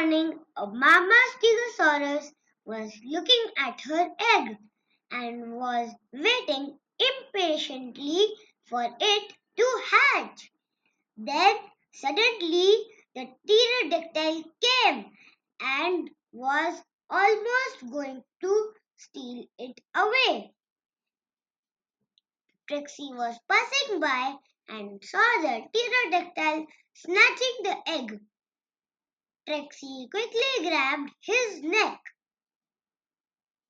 morning, a mama stegosaurus was looking at her egg and was waiting impatiently for it to hatch. Then suddenly the pterodactyl came and was almost going to steal it away. Trixie was passing by and saw the pterodactyl snatching the egg. Trixie quickly grabbed his neck